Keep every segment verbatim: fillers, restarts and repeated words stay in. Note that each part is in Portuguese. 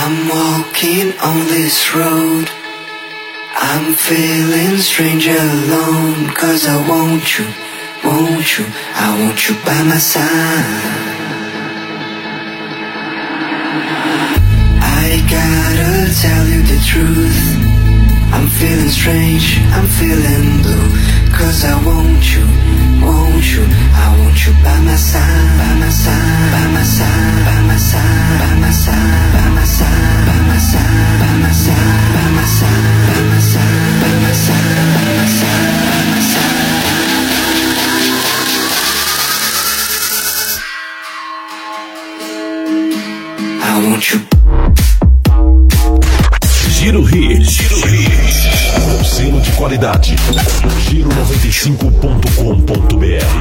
I'm walking on this road. I'm feeling strange alone. Cause I want you, want you, I want you by my side. I gotta tell you the truth. I'm feeling strange, I'm feeling blue. Cause I want you, want you, I want you by my side, by my side, by my side, by my side, by my side, by my side, by my side, by my side, by my side, by my side, by my side, by my side, by my side. I want you. Giro Hits. Giro Hits. Com selo de qualidade. Giro noventa e cinco ponto com ponto b r.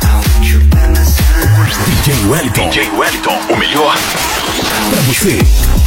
D J Wellington, o melhor pra você.